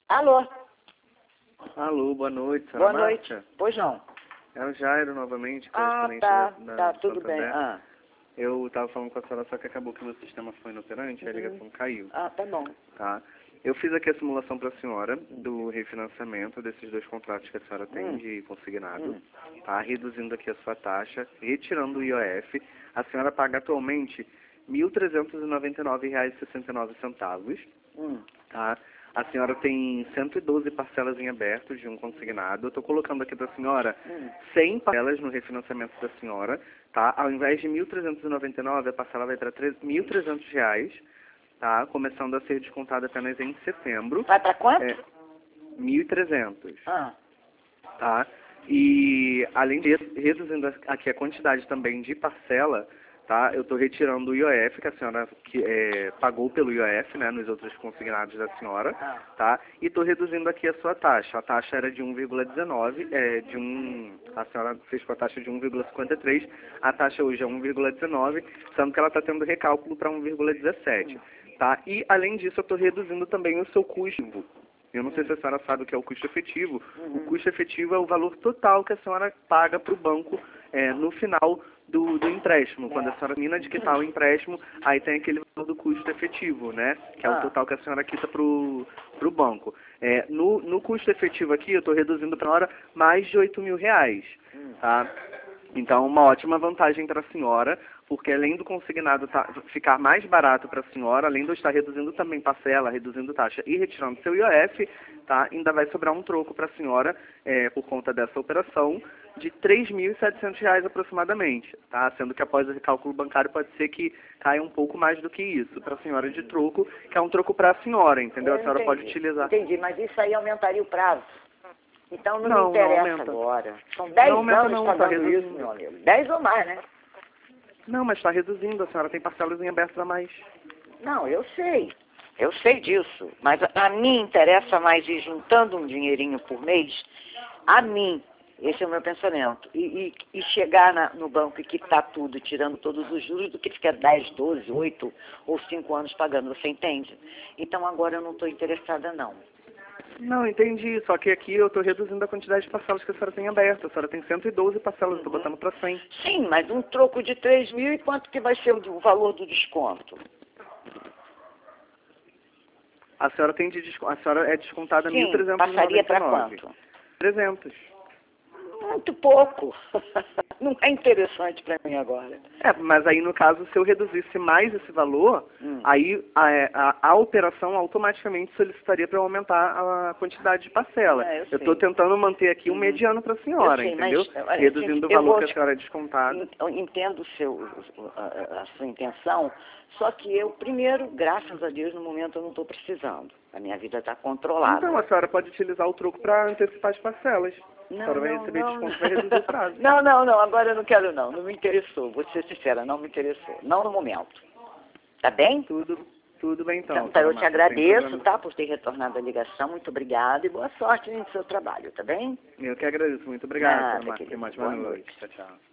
Alô? Alô, boa noite, Boa senhora noite. Márcia. Pois não. É o Jairo novamente, Ah, correspondente tá. Tá, do tudo bem. Santander. Ah. Eu estava falando com a senhora, só que acabou que o meu sistema foi inoperante, a ligação caiu. Ah, tá bom. Tá? Eu fiz aqui a simulação para a senhora do refinanciamento desses dois contratos que a senhora tem de consignado, tá? Reduzindo aqui a sua taxa, retirando o IOF. A senhora paga atualmente R$ 1.399,69, tá? A senhora tem 112 parcelas em aberto de um consignado. Eu estou colocando aqui para a senhora 100 parcelas no refinanciamento da senhora, tá? Ao invés de R$ 1.399, a parcela vai para R$ 1.300, tá? Começando a ser descontada apenas em setembro. Vai pra quanto? 1.300, Ah. tá? E além disso, reduzindo aqui a quantidade também de parcela, tá? Eu estou retirando o IOF que a senhora pagou pelo IOF, né, nos outros consignados da senhora, tá? E estou reduzindo aqui a sua taxa. A taxa era de 1,19, a senhora fez com a taxa de 1,53, a taxa hoje é 1,19, sendo que ela está tendo recálculo para 1,17, tá? E além disso, eu estou reduzindo também o seu custo. Eu não sei se a senhora sabe o que é o custo efetivo. O custo efetivo é o valor total que a senhora paga para o banco no final do empréstimo. Quando a senhora termina de quitar o empréstimo, aí tem aquele valor do custo efetivo, né? Que é o total que a senhora quita para o banco. No custo efetivo aqui, eu estou reduzindo para a senhora mais de R$ 8.000, tá? Então, uma ótima vantagem para a senhora, porque além do consignado ficar mais barato para a senhora, além de eu estar reduzindo também parcela, reduzindo taxa e retirando seu IOF, tá? Ainda vai sobrar um troco para a senhora, por conta dessa operação, de R$ 3.700 aproximadamente, tá? Sendo que após o recálculo bancário pode ser que caia um pouco mais do que isso para a senhora de troco, que é um troco para a senhora, entendeu? A senhora pode utilizar. Entendi, mas isso aí aumentaria o prazo. Então não me interessa agora. São 10 anos pagando isso, meu amigo. 10 ou mais, né? Não, mas está reduzindo, a senhora tem parcelas em aberto a mais. Não, eu sei. Eu sei disso. Mas a mim interessa mais ir juntando um dinheirinho por mês. A mim. Esse é o meu pensamento. E chegar no banco e quitar tudo, tirando todos os juros, do que ficar 10, 12, 8 ou 5 anos pagando. Você entende? Então agora eu não estou interessada, não. Não, entendi. Só que aqui eu estou reduzindo a quantidade de parcelas que a senhora tem aberta. A senhora tem 112 parcelas, estou botando para 100. Sim, mas um troco de 3.000 e quanto que vai ser o valor do desconto? A senhora a senhora é descontada R$ 1.399. Passaria para quanto? 300. Muito pouco. Não é interessante para mim agora. Mas aí no caso, se eu reduzisse mais esse valor, aí a operação automaticamente solicitaria para eu aumentar a quantidade de parcela. Eu estou tentando manter aqui um mediano para a senhora, entendeu? Mas, reduzindo o valor que a senhora é descontada. Eu entendo a sua intenção, só que eu, primeiro, graças a Deus, no momento eu não estou precisando. A minha vida está controlada. Então, a senhora pode utilizar o troco para antecipar as parcelas. A senhora vai receber desconto, vai reduzir o prazo. Não, agora eu não quero não me interessou, vou ser sincera, não me interessou, não no momento. Tá bem? Tudo bem então. Então eu te agradeço, tá, por ter retornado a ligação, muito obrigada e boa sorte no seu trabalho, tá bem? Eu que agradeço, muito obrigado. Nada, querido, Uma ótima noite. Tchau, tchau.